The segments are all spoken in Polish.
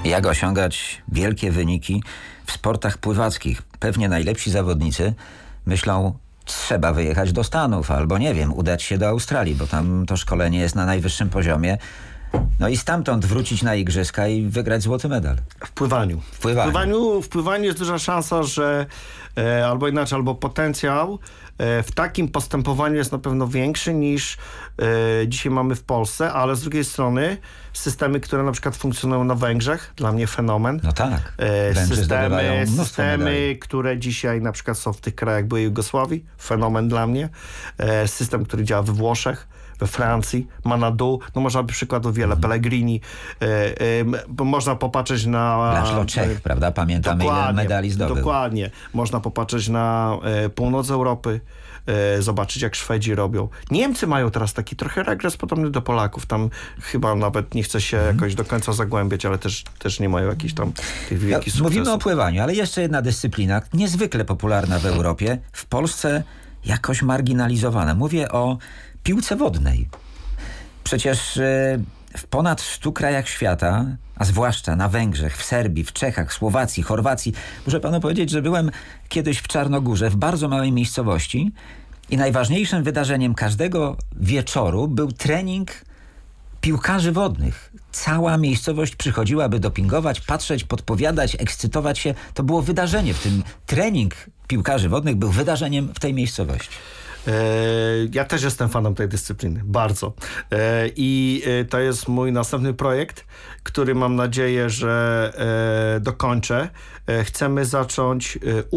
Jak osiągać wielkie wyniki w sportach pływackich? Pewnie najlepsi zawodnicy myślą, trzeba wyjechać do Stanów albo nie wiem, udać się do Australii, bo tam to szkolenie jest na najwyższym poziomie. No i stamtąd wrócić na igrzyska i wygrać złoty medal. W pływaniu. W pływaniu jest duża szansa, że albo inaczej, albo potencjał w takim postępowaniu jest na pewno większy niż dzisiaj mamy w Polsce, ale z drugiej strony systemy, które na przykład funkcjonują na Węgrzech, dla mnie fenomen. No tak. Systemy, które dzisiaj na przykład są w tych krajach byłej Jugosławii, fenomen dla mnie. System, który działa we Włoszech, we Francji, Manadu, no można by przykładów wiele, Pellegrini, można popatrzeć na... Laszlo Czech, prawda? Pamiętamy, ile medali zdobył. Dokładnie. Można popatrzeć na północ Europy, zobaczyć jak Szwedzi robią. Niemcy mają teraz taki trochę regres podobny do Polaków. Tam chyba nawet nie chce się jakoś do końca zagłębiać, ale też nie mają jakichś tam tych wielkich sukcesów. Mówimy o pływaniu, ale jeszcze jedna dyscyplina, niezwykle popularna w Europie, w Polsce jakoś marginalizowana. Mówię o piłce wodnej. Przecież w ponad 100 krajach świata, a zwłaszcza na Węgrzech, w Serbii, w Czechach, Słowacji, Chorwacji, muszę panu powiedzieć, że byłem kiedyś w Czarnogórze, w bardzo małej miejscowości i najważniejszym wydarzeniem każdego wieczoru był trening piłkarzy wodnych. Cała miejscowość przychodziła, by dopingować, patrzeć, podpowiadać, ekscytować się. To było wydarzenie. W tym trening piłkarzy wodnych był wydarzeniem w tej miejscowości. Ja też jestem fanem tej dyscypliny, bardzo. I to jest mój następny projekt, który mam nadzieję, że dokończę. Chcemy zacząć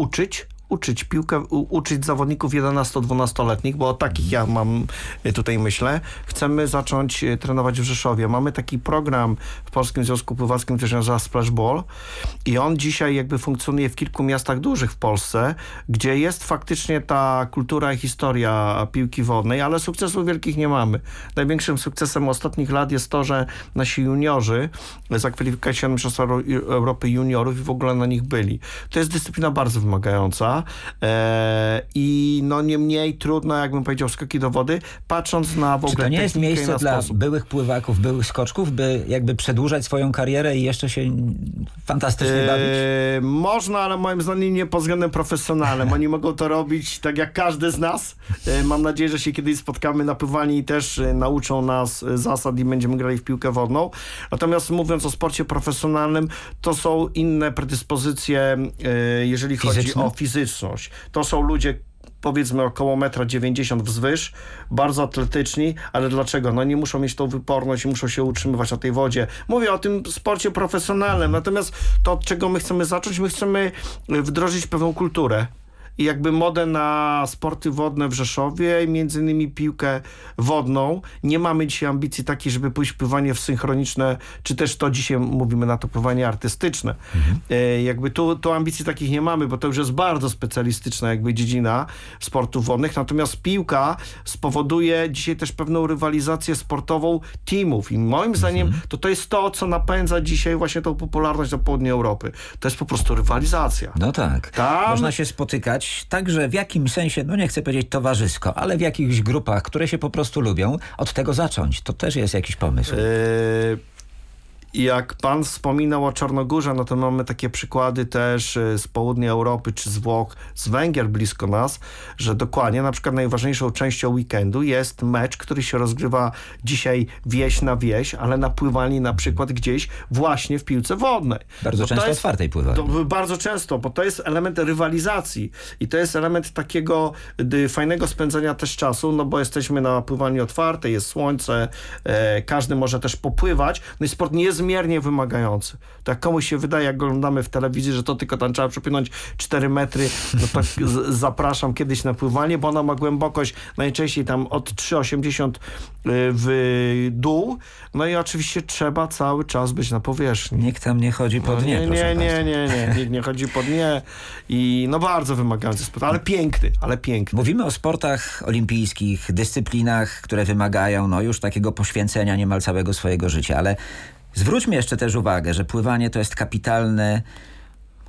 uczyć zawodników 11-12-letnich, bo o takich ja mam tutaj myślę. Chcemy zacząć trenować w Rzeszowie. Mamy taki program w Polskim Związku Pływackim, który się nazywa Splash Ball i on dzisiaj jakby funkcjonuje w kilku miastach dużych w Polsce, gdzie jest faktycznie ta kultura i historia piłki wodnej, ale sukcesów wielkich nie mamy. Największym sukcesem ostatnich lat jest to, że nasi juniorzy zakwalifikowali się na Mistrzostwa Europy juniorów i w ogóle na nich byli. To jest dyscyplina bardzo wymagająca. I no nie mniej trudno, jakbym powiedział, skoki do wody, patrząc na w ogóle. Czy to nie jest miejsce dla sposób. byłych pływaków, byłych skoczków, by jakby przedłużać swoją karierę i jeszcze się fantastycznie bawić? Można, ale moim zdaniem nie pod względem profesjonalnym. Oni mogą to robić tak jak każdy z nas. Mam nadzieję, że się kiedyś spotkamy na pływaniu i też nauczą nas zasad i będziemy grali w piłkę wodną. Natomiast mówiąc o sporcie profesjonalnym, to są inne predyspozycje, jeżeli chodzi o fizyczność. To są ludzie, powiedzmy około 1,90 m wzwyż, bardzo atletyczni, ale dlaczego? No nie muszą mieć tą wyporność i muszą się utrzymywać na tej wodzie. Mówię o tym sporcie profesjonalnym, natomiast to, od czego my chcemy zacząć, my chcemy wdrożyć pewną kulturę. I jakby modę na sporty wodne w Rzeszowie, między innymi piłkę wodną. Nie mamy dzisiaj ambicji takiej, żeby pójść w pływanie w synchroniczne, czy też to dzisiaj mówimy na to pływanie artystyczne. Jakby tu ambicji takich nie mamy, bo to już jest bardzo specjalistyczna jakby dziedzina sportów wodnych. Natomiast piłka spowoduje dzisiaj też pewną rywalizację sportową teamów. I moim zdaniem to jest to, co napędza dzisiaj właśnie tą popularność na południu Europy. To jest po prostu rywalizacja. No tak. Tam można się spotykać także w jakimś sensie, no nie chcę powiedzieć towarzysko, ale w jakichś grupach, które się po prostu lubią, od tego zacząć. To też jest jakiś pomysł. Jak pan wspominał o Czarnogórze, no to mamy takie przykłady też z południa Europy czy z Włoch, z Węgier blisko nas, że dokładnie na przykład najważniejszą częścią weekendu jest mecz, który się rozgrywa dzisiaj wieś na wieś, ale na pływalni na przykład gdzieś właśnie w piłce wodnej. Bardzo często otwartej pływalni. Bardzo często, bo to jest element rywalizacji i to jest element takiego fajnego spędzania też czasu, no bo jesteśmy na pływalni otwartej, jest słońce, każdy może też popływać, no i sport niezmiernie wymagający. To jak komuś się wydaje, jak oglądamy w telewizji, że to tylko tam trzeba przepłynąć 4 metry, no to zapraszam kiedyś na pływanie, bo ona ma głębokość najczęściej tam od 3,80 w dół, no i oczywiście trzeba cały czas być na powierzchni. Nikt tam nie chodzi po dnie, nikt nie chodzi po dnie i no bardzo wymagający sport, ale piękny. Mówimy o sportach olimpijskich, dyscyplinach, które wymagają no już takiego poświęcenia niemal całego swojego życia, ale zwróćmy jeszcze też uwagę, że pływanie to jest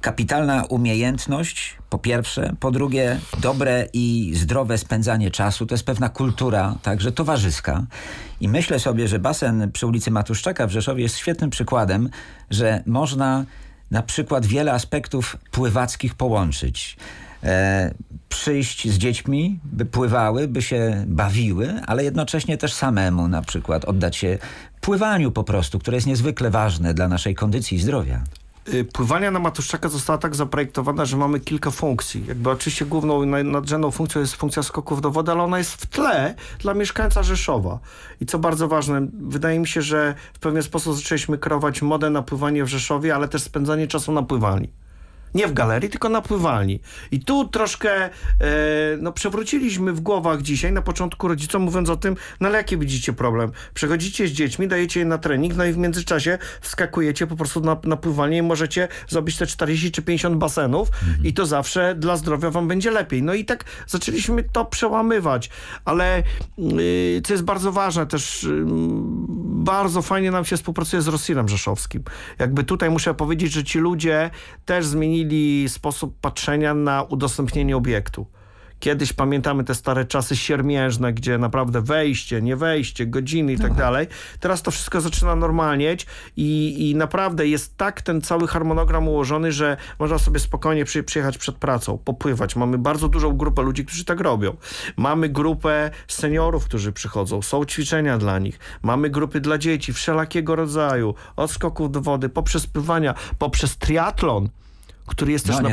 kapitalna umiejętność, po pierwsze. Po drugie, dobre i zdrowe spędzanie czasu. To jest pewna kultura, także towarzyska. I myślę sobie, że basen przy ulicy Matuszczaka w Rzeszowie jest świetnym przykładem, że można na przykład wiele aspektów pływackich połączyć. Przyjść z dziećmi, by pływały, by się bawiły, ale jednocześnie też samemu na przykład oddać się pływaniu po prostu, które jest niezwykle ważne dla naszej kondycji i zdrowia. Pływania na Matuszczaka została tak zaprojektowana, że mamy kilka funkcji. Jakby oczywiście główną, nadrzędną funkcją jest funkcja skoków do wody, ale ona jest w tle dla mieszkańca Rzeszowa. I co bardzo ważne, wydaje mi się, że w pewien sposób zaczęliśmy kreować modę na pływanie w Rzeszowie, ale też spędzanie czasu na pływalni. Nie w galerii, tylko na pływalni. I tu troszkę przewróciliśmy w głowach dzisiaj, na początku rodzicom, mówiąc o tym, no ale jaki widzicie problem? Przechodzicie z dziećmi, dajecie je na trening, no i w międzyczasie wskakujecie po prostu na pływalnię i możecie zrobić te 40 czy 50 basenów i to zawsze dla zdrowia wam będzie lepiej. No i tak zaczęliśmy to przełamywać. Ale co jest bardzo ważne, też bardzo fajnie nam się współpracuje z Rosirem Rzeszowskim. Jakby tutaj muszę powiedzieć, że ci ludzie też zmienili sposób patrzenia na udostępnienie obiektu. Kiedyś pamiętamy te stare czasy siermiężne, gdzie naprawdę wejście, nie wejście, godziny i tak dalej. Teraz to wszystko zaczyna normalnieć i naprawdę jest tak ten cały harmonogram ułożony, że można sobie spokojnie przyjechać przed pracą, popływać. Mamy bardzo dużą grupę ludzi, którzy tak robią. Mamy grupę seniorów, którzy przychodzą. Są ćwiczenia dla nich. Mamy grupy dla dzieci wszelakiego rodzaju. Od skoków do wody, poprzez pływania, poprzez triatlon, który jest też na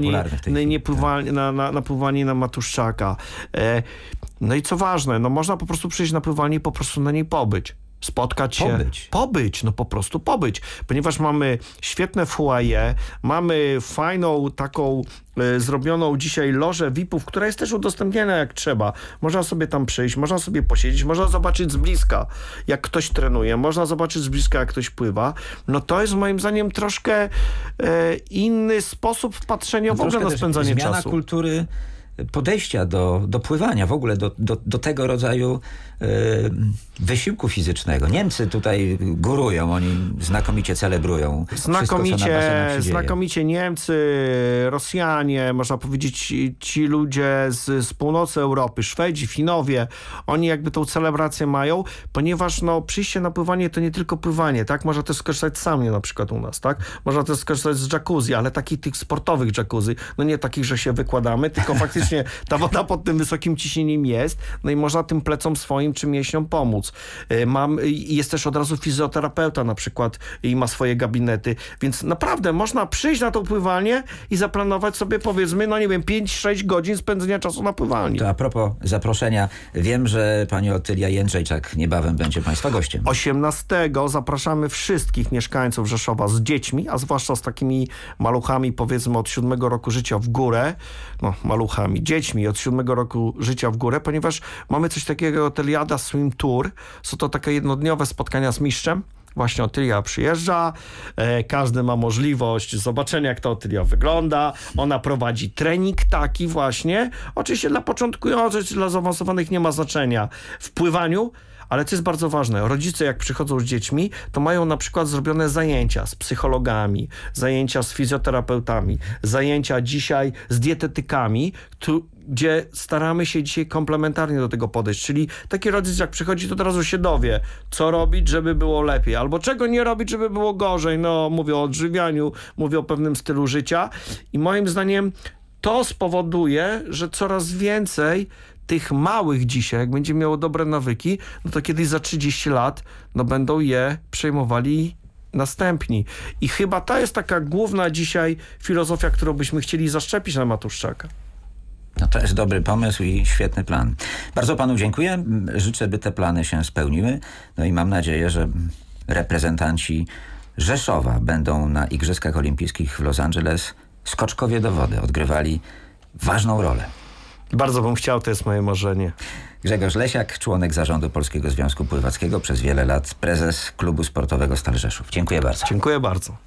pływalni na Matuszczaka. No i co ważne, no można po prostu przyjść na pływalnię i po prostu na niej pobyć. Spotkać się. Pobyć. Ponieważ mamy świetne foyer, mamy fajną taką zrobioną dzisiaj lożę VIP-ów, która jest też udostępniona jak trzeba. Można sobie tam przyjść, można sobie posiedzieć, można zobaczyć z bliska, jak ktoś trenuje, można zobaczyć z bliska, jak ktoś pływa. No to jest moim zdaniem troszkę inny sposób patrzenia w ogóle na spędzanie czasu. Zmiana kultury podejścia do pływania, w ogóle do tego rodzaju wysiłku fizycznego. Niemcy tutaj górują, oni znakomicie celebrują. Znakomicie Niemcy, Rosjanie, można powiedzieć ci ludzie z północy Europy, Szwedzi, Finowie, oni jakby tą celebrację mają, ponieważ przyjście na pływanie to nie tylko pływanie, tak? Można też skorzystać sami na przykład u nas, tak? Można też skorzystać z jacuzzi, ale takich tych sportowych jacuzzi, no nie takich, że się wykładamy, tylko faktycznie ta woda pod tym wysokim ciśnieniem jest, no i można tym plecom swoim czy mięśniom pomóc. Jest też od razu fizjoterapeuta na przykład i ma swoje gabinety, więc naprawdę można przyjść na tą pływalnię i zaplanować sobie, powiedzmy, 5-6 godzin spędzenia czasu na pływalni. To a propos zaproszenia, wiem, że pani Otylia Jędrzejczak niebawem będzie państwa gościem. 18 zapraszamy wszystkich mieszkańców Rzeszowa z dziećmi, a zwłaszcza z takimi maluchami, powiedzmy od 7 roku życia w górę, dziećmi od 7 roku życia w górę, ponieważ mamy coś takiego Otyliada Swim Tour. Są to takie jednodniowe spotkania z mistrzem. Właśnie Otylia przyjeżdża, każdy ma możliwość zobaczenia, jak ta Otylia wygląda. Ona prowadzi trening taki właśnie. Oczywiście dla początkujących, dla zaawansowanych nie ma znaczenia w pływaniu, ale co jest bardzo ważne, rodzice jak przychodzą z dziećmi, to mają na przykład zrobione zajęcia z psychologami, zajęcia z fizjoterapeutami, zajęcia dzisiaj z dietetykami, gdzie staramy się dzisiaj komplementarnie do tego podejść. Czyli taki rodzic jak przychodzi, to od razu się dowie, co robić, żeby było lepiej, albo czego nie robić, żeby było gorzej. Mówię o odżywianiu, mówię o pewnym stylu życia i moim zdaniem to spowoduje, że coraz więcej tych małych dzisiaj, jak będzie miało dobre nawyki, no to kiedyś za 30 lat będą je przejmowali następni. I chyba to jest taka główna dzisiaj filozofia, którą byśmy chcieli zaszczepić na Matuszczaka. No to jest dobry pomysł i świetny plan. Bardzo panu dziękuję. Życzę, by te plany się spełniły. No i mam nadzieję, że reprezentanci Rzeszowa będą na Igrzyskach Olimpijskich w Los Angeles skoczkowie do wody odgrywali ważną rolę. Bardzo bym chciał, to jest moje marzenie. Grzegorz Lesiak, członek zarządu Polskiego Związku Pływackiego, przez wiele lat prezes klubu sportowego Stal Rzeszów. Dziękuję bardzo. Dziękuję bardzo.